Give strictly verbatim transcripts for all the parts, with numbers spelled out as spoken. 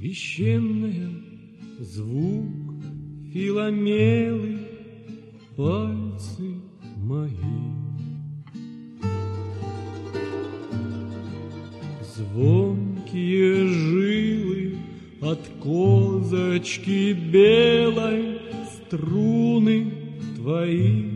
священная, звук филомелы, пальцы мои. Звонкие жилы от козочки белой, струны твои.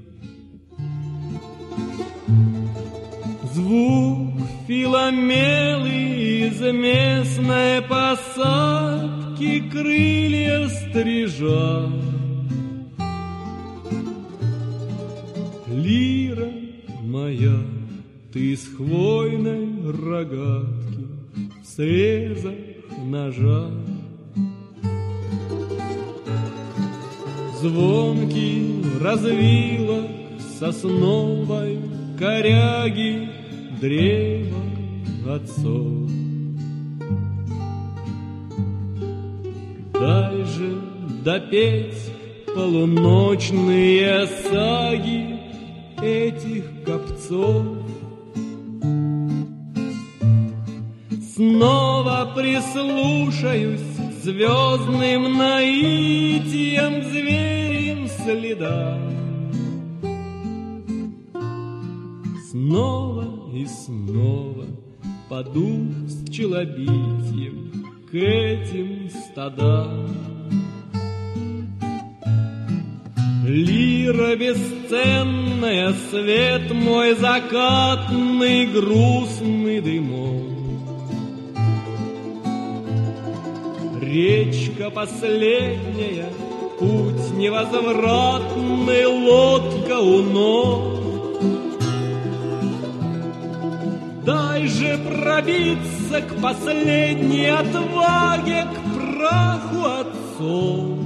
Звук филомелы из местной посадки, крылья стрижа. Лира моя, ты с хвойной рогатки в срезах ножа. Звонкий развила сосновой коряги древо отцов. Дай же допеть полуночные саги этих копцов. Снова прислушаюсь звездным наитием к зверям следам. Снова и снова паду с челобитием к этим стадам. Лира бесценная, свет мой закатный, грустный дымок. Речка последняя, путь невозвратный, лодка у ног. Дай же пробиться к последней отваге, к праху отцов.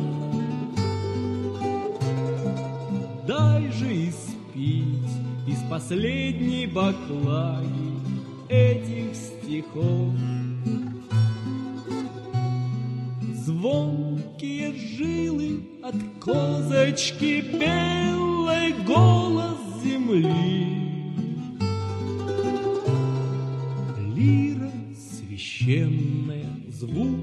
Дай же испить из последней баклаги этих стихов. Звонкие жилы от козочки белой, голос земли. Лира священная, звук